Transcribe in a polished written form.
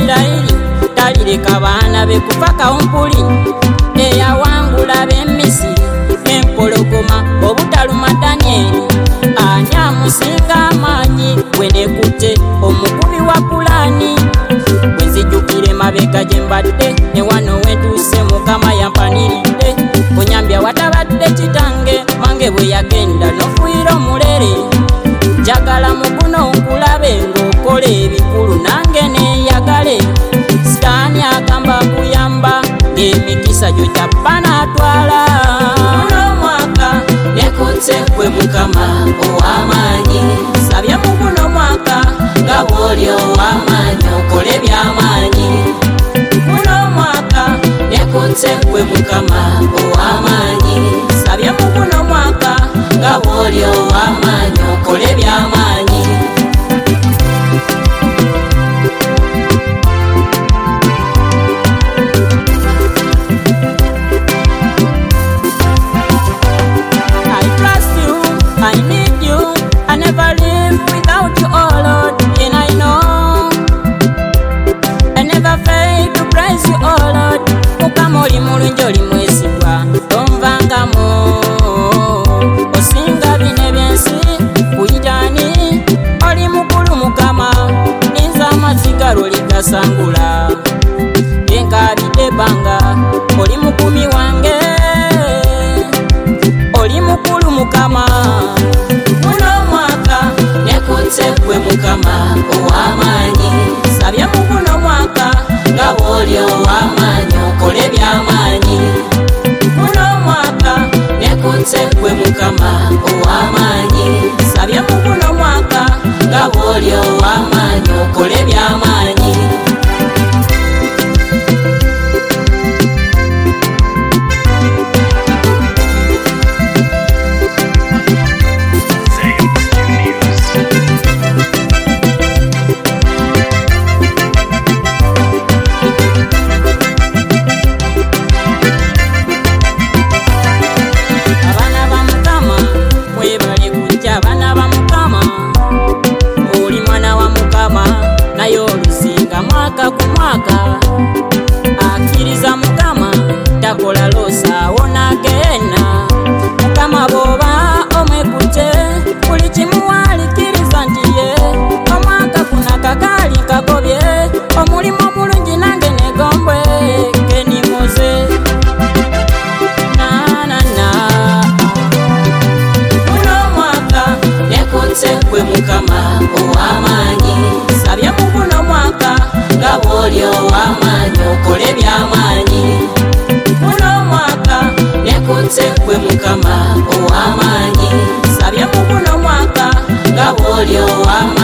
Isirayiri talireka baana be kufa kawumpuli, eyawangula b'Emisiri n'empologoma obutaluma Danyeri. Ani amusinga amaanyi bwe nekutte omukubi wa pulaani? Bwe nzijukire mabega gye mbadde ne wano we ntuuse Mukama yampaniridde. Onyambya watabadde kitange mange bwe yagenda n'ofuuyira omulere. Njagala mu guno nkulabe ng'okola ebikulu nange neeyagale. Sitaani agamba kuyamba ng'emikisa gyo kyappa n'atwala. Guno omwaka nekutte ggwe Mukama ow'amaanyi. Nsabye mu guno mwaka nga bw'oli ow'amaanyi okole by'amaanyi. Guno omwaka nekutte ggwe Mukama ow'amaanyi. Nsabye mu guno mwaka nga bw'oli ow'amaanyi okole by'amaanyi. I trust you, I need you, I never live without you, oh Lord. And I know I never fail to praise you, oh Lord. Mukama oli mulungi oli mwesigwa tonvangamu. Osinga bine byensi kuyitani oli mukulu Mukama. Ninza amaziga loligasangula enkabidde banga oli mukumi wange oli mukulu Mukama. Guno omwaka nekutte ggwe Mukama ow'amaanyi. Nsabye mu guno mwaka nga bw'oli ow'amaanyi okole by'amaanyi. Guno omwaka nekutte ggwe Mukama ow'amaanyi. Nsabye mu guno mwaka nga bw'oli ow'amaanyi okole by'amaanyi. Mwaka ku mwaka akkiriza Mukama takola loosa wona gena. Mukama bw'oba omwekutte buli kimu walikiriza nti ye omwaka guno akakaali nkagobye omulimu omulungi nange negombwe kenimoze nanana. Guno omwaka nekutte ggwe Mukama ow'amaanyi. Nsabye mu guno mwaka nga bw'oli ow'amaanyi okole by'amaanyi. Guno omwaka nekutte ggwe Mukama ow'amaanyi. Nsabye mu guno mwaka nga bw'oli ow'amaanyi